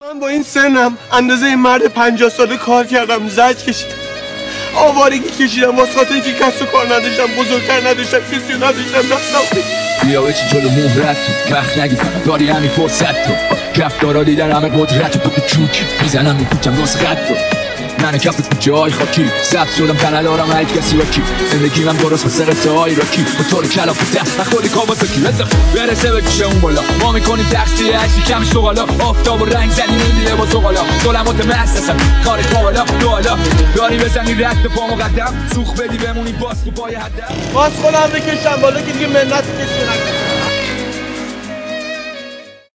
من با این سنم اندازه این مرد 50 ساله کار کردم، زج کشیدم، آوارگی کشیدم، واسه خاطر اینکه کسب و کار نداشتم، بزرگتر نداشتم، کسی نداشتم دستم. بیا بچی جلو مهرت تو وقت نگیر، داری همین فرصت تو رفتارا دیدن همه قدرت تو چوک میزنم میپوچم واسه خط تو من کف کوچه های خاکی ثبت شدم تنلارم هیچ کسی راکی زندگی من درست به سرسه های راکی با طور کلاف ده نخوری کامات کی برسه بکشه اون بالا ما میکنیم تقصیه هشتی کمش تو حالا آفتاب و رنگ زنی میدیه با تو حالا ظلمات محسسم کار تو حالا دو حالا داری بزنی رد به پا مقدم سوخ بدی بمونی باز تو پای هدم باز خودم بکشم بالا که دیگه منت کسی نکنم.